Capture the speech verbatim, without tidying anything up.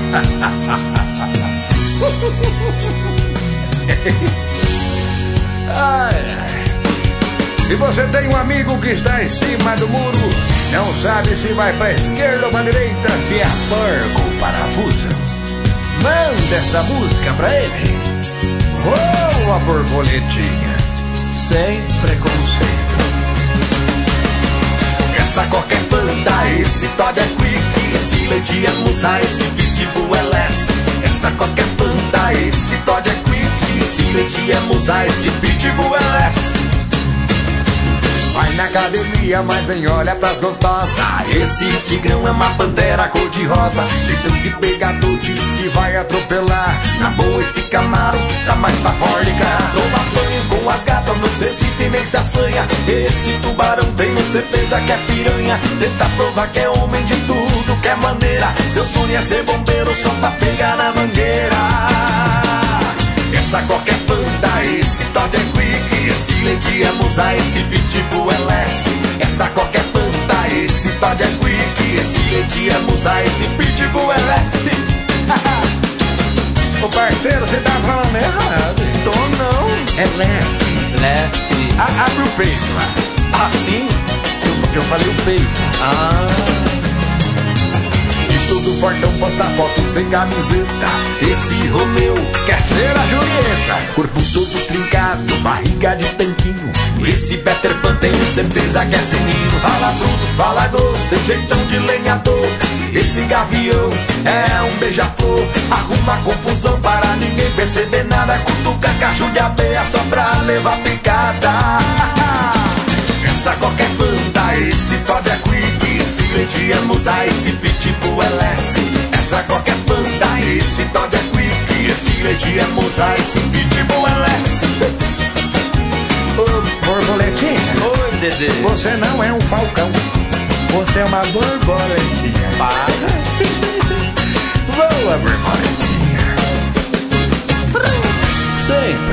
Ai, ai. Se você tem um amigo que está em cima do muro, não sabe se vai para esquerda ou para direita, se aperta o parafuso, manda essa música pra ele. Voa, borboletinha, sem preconceito. Essa coca é Fanta, esse Todd é Quick, esse leite é musa, esse pitbull é less. Essa coca é Fanta, esse Todd é Quick, esse leite é musa, esse pitbull é less. Vai na academia, mas nem olha pras gostosas. Esse tigrão é uma pantera cor-de-rosa, jeitão de pegador, diz que vai atropelar. Na boa esse Camaro, tá mais pra fórdica. Toma banho com as gatas, não sei se tem nem se assanha. Esse tubarão tenho certeza que é piranha. Tenta provar que é homem de tudo, que é maneira. Seu sonho é ser bombeiro só pra pegar na mangueira. Essa coca é Fanta, esse Todd é Quick, esse leite é musa, esse pitbull é less. Essa coca é Fanta, esse Todd é Quick, esse leite é musa, esse pitbull é less. Ô parceiro, você tá falando errado. Tô não. É leve. Leve. A, abre o peito lá. Assim? Eu, eu falei o peito. Ah. Todo fortão posta foto sem camiseta. Esse Romeu quer ser a Julieta. Corpo todo trincado, barriga de tanquinho. Esse Peter Pan tenho certeza que é sininho. Fala bruto, fala grosso, tem jeitão de lenhador. Esse gavião é um beija-flor. Arruma confusão para ninguém perceber nada. Cutuca cacho de abelha só pra levar picada. Essa coca é Fanta, esse Todd é Quick, esse leite é musa, esse pitbull é less. Essa coca é Fanta, esse Todd é Quick, esse leite é musa, esse pitbull é less. Ô, borboletinha. Oi, Dedê. Você não é um falcão, você é uma borboletinha. Para. Voa, borboletinha. Sei.